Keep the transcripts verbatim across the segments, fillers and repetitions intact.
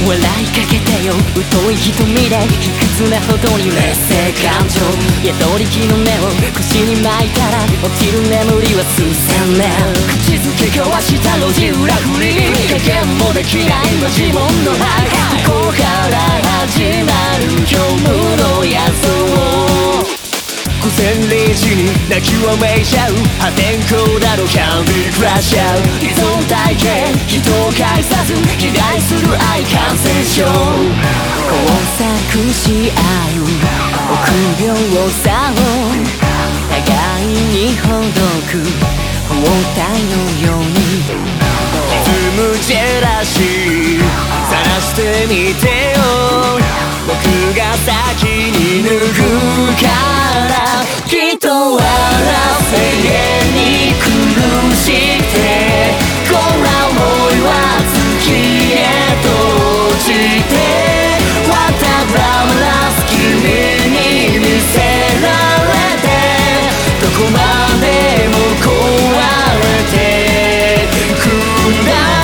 笑いかけてよ疎い瞳で卑屈なほどに劣勢感情宿り木の根を腰に巻いたら落ちる眠りは数千年口づけ交わした路地裏振り加減もできないマジモンの中ここから始まる虚無の野草午前零時に泣きわめいちゃう破天荒だろキャンディークラッシャー依存体系人を介さず肥大する愛感染症交錯し合う臆病さを互いにほどく包帯のように歪むジェラシー晒してみてよ僕が先に脱ぐからきっと笑せ永遠に苦してこんな想いは月へと落ちて Whatever な君に見せられてどこまでも壊れてくんだ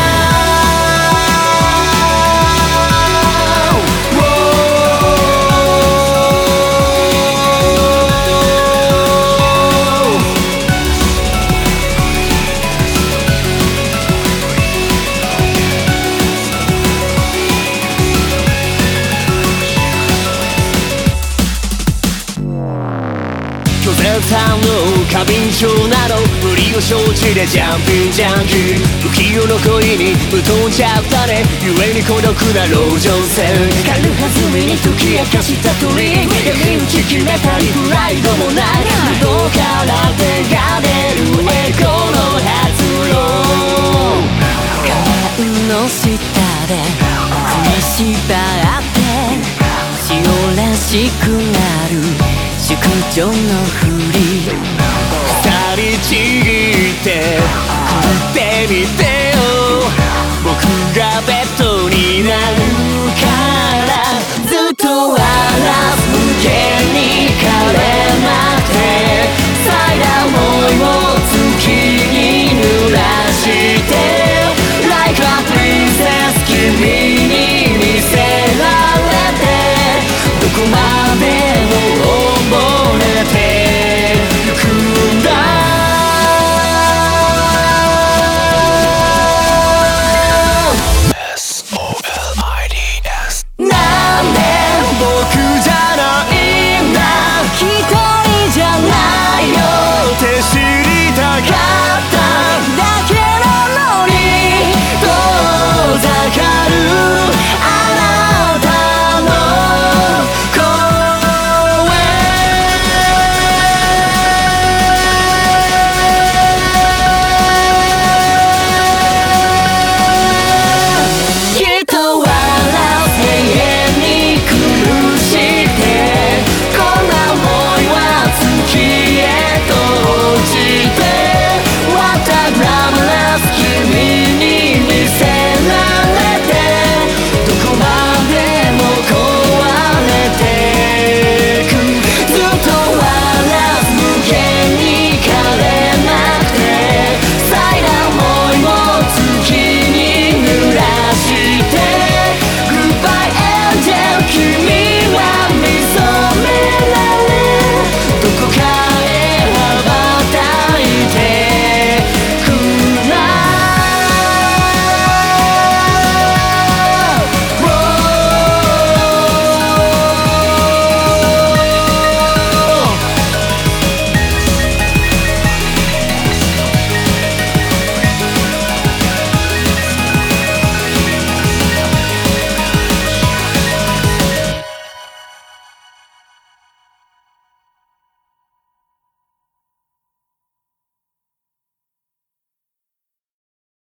拒絶反応過敏症など無理を承知でジャンピンジャンキー不器用の恋にぶっ飛んじゃったね故に孤独な路上線軽はずみに解き明かした鳥闇打ち決めたりプライドもない喉から手が出るエコの発露顔の下で食いしばって塩らしくなる宿女のふり二人ちぎって食ってみて